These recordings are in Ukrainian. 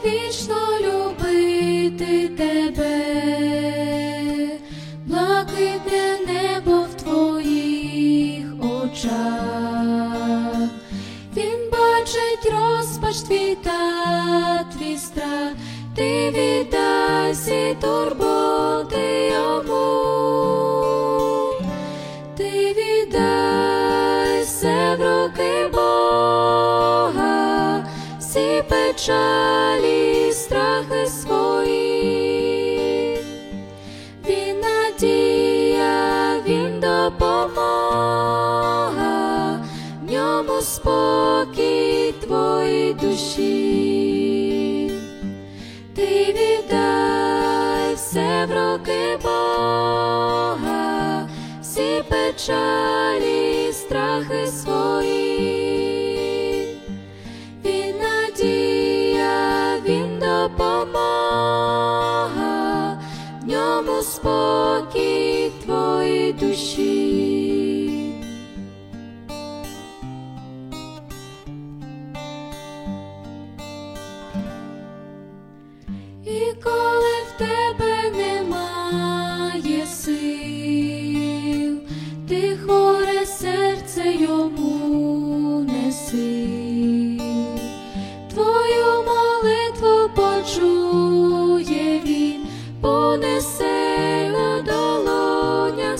вічно любити тебе, блакитне небо в твоїх очах. Він бачить розпач твій та твій страх, ти віддай всі турботи йому, ти віддай все в руки Бога, всі печалі, страхи свої. Він надія, він допомога, в ньому спокій твоїй душі. Ти віддай все в руки Бога, всі печалі, страхи свої. Він надія, він допомога, в ньому спокій твоїй душі. І коли в тебе немає сил, ти хворе серце йому неси. Твою молитву почує він, понесе на долонях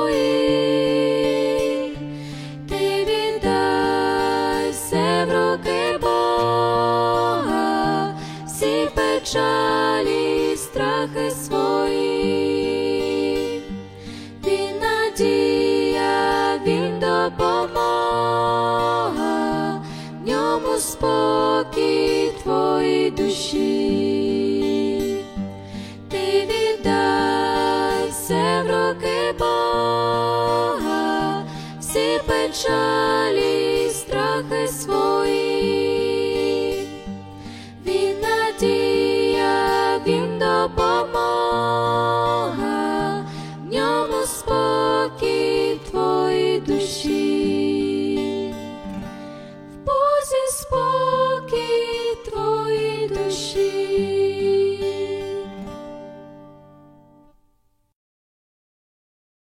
своїх. Ти віддай все в руки Бога, всі печалі, страхи свої. Він надія, він допомога, в ньому спокій твоїй душі. Ти віддай все в руки Бога, всі печалі,